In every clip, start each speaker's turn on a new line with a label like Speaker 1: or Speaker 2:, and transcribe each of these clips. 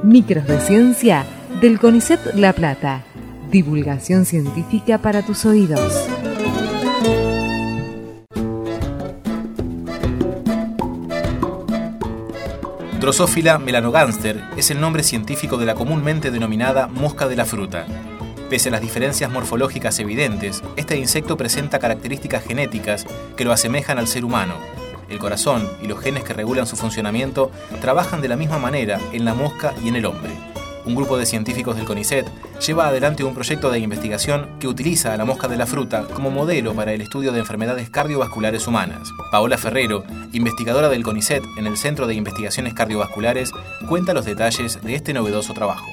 Speaker 1: Micros de Ciencia del CONICET La Plata. Divulgación científica para tus oídos.
Speaker 2: Drosophila melanogaster es el nombre científico de la comúnmente denominada mosca de la fruta. Pese a las diferencias morfológicas evidentes, este insecto presenta características genéticas que lo asemejan al ser humano. El corazón y los genes que regulan su funcionamiento trabajan de la misma manera en la mosca y en el hombre. Un grupo de científicos del CONICET lleva adelante un proyecto de investigación que utiliza a la mosca de la fruta como modelo para el estudio de enfermedades cardiovasculares humanas. Paola Ferrero, investigadora del CONICET en el Centro de Investigaciones Cardiovasculares, cuenta los detalles de este novedoso trabajo.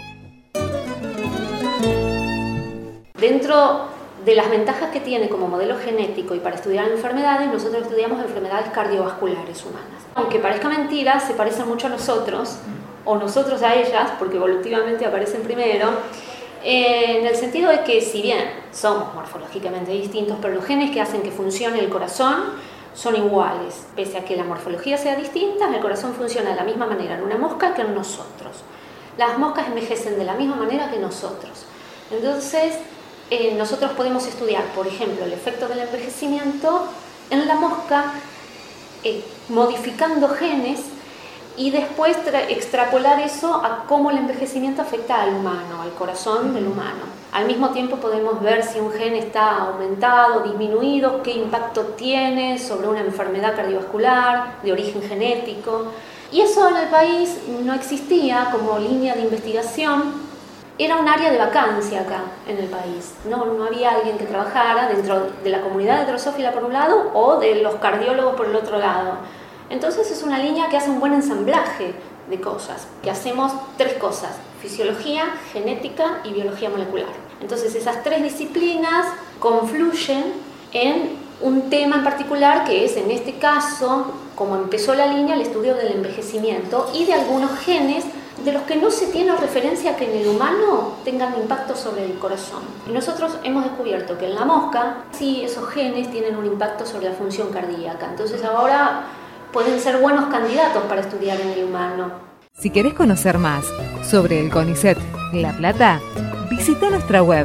Speaker 3: Dentro de las ventajas que tiene como modelo genético y para estudiar enfermedades, nosotros estudiamos enfermedades cardiovasculares humanas. Aunque parezca mentira, se parecen mucho a nosotros, o nosotros a ellas, porque evolutivamente aparecen primero, en el sentido de que si bien somos morfológicamente distintos, pero los genes que hacen que funcione el corazón son iguales. Pese a que la morfología sea distinta, el corazón funciona de la misma manera en una mosca que en nosotros. Las moscas envejecen de la misma manera que nosotros. Entonces, nosotros podemos estudiar, por ejemplo, el efecto del envejecimiento en la mosca, modificando genes y después extrapolar eso a cómo el envejecimiento afecta al humano, al corazón del humano. Al mismo tiempo podemos ver si un gen está aumentado, disminuido, qué impacto tiene sobre una enfermedad cardiovascular de origen genético. Y eso en el país no existía como línea de investigación. Era un área de vacancia acá en el país. No había alguien que trabajara dentro de la comunidad de Drosophila por un lado o de los cardiólogos por el otro lado. Entonces es una línea que hace un buen ensamblaje de cosas, que hacemos tres cosas: fisiología, genética y biología molecular. Entonces esas tres disciplinas confluyen en un tema en particular que es, en este caso, como empezó la línea, el estudio del envejecimiento y de algunos genes de los que no se tiene referencia que en el humano tengan impacto sobre el corazón. Y nosotros hemos descubierto que en la mosca sí esos genes tienen un impacto sobre la función cardíaca. Entonces ahora pueden ser buenos candidatos para estudiar en el humano.
Speaker 1: Si querés conocer más sobre el CONICET La Plata, visita nuestra web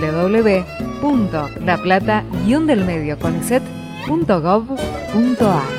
Speaker 1: www.laplata-delmedioconicet.gov.ar.